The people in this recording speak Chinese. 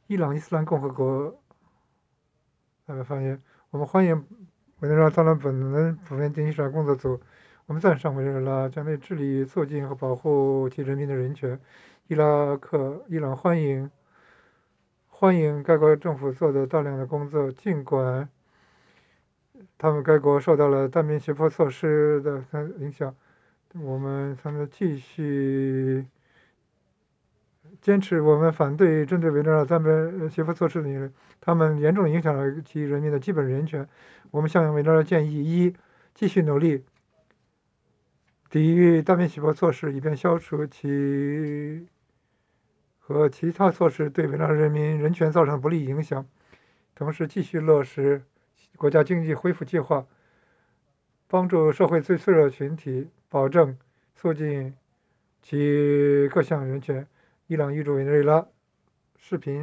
伊朗伊斯兰共和国发言，我们欢迎委内瑞拉当然本人普遍经济上工作组。我们赞赏委内瑞拉将会致力促进和保护其人民的人权。伊朗欢迎该国政府做的大量的工作，尽管该国受到了单边胁迫措施的影响，我们将继续坚持我们反对针对委内瑞拉单边胁迫措施的理论，他们严重影响了其人民的基本人权。我们向委内瑞拉建议：一、继续努力抵御单边胁迫措施，以便消除其和其他措施对委内瑞拉人民人权造成的不利影响，同时继续落实国家经济恢复计划，帮助社会最脆弱的群体，保证促进其各项人权。伊朗预祝委内瑞拉视频